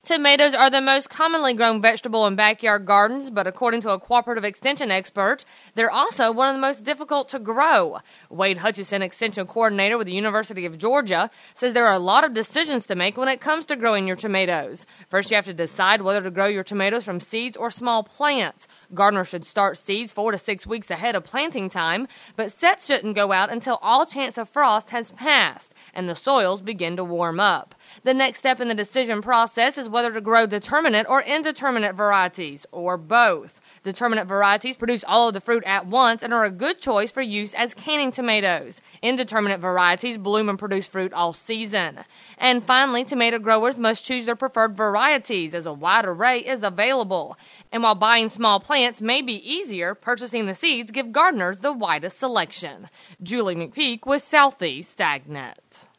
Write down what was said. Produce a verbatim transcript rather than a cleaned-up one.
Tomatoes are the most commonly grown vegetable in backyard gardens, but according to a cooperative extension expert, they're also one of the most difficult to grow. Wade Hutchison, extension coordinator with the University of Georgia, says there are a lot of decisions to make when it comes to growing your tomatoes. First, you have to decide whether to grow your tomatoes from seeds or small plants. Gardeners should start seeds four to six weeks ahead of planting time, but sets shouldn't go out until all chance of frost has passed and the soils begin to warm up. The next step in the decision process is whether to grow determinate or indeterminate varieties, or both. Determinate varieties produce all of the fruit at once and are a good choice for use as canning tomatoes. Indeterminate varieties bloom and produce fruit all season. And finally, tomato growers must choose their preferred varieties as a wide array is available. And while buying small plants may be easier, purchasing the seeds give gardeners the widest selection. Julie McPeak with Southeast AgNet.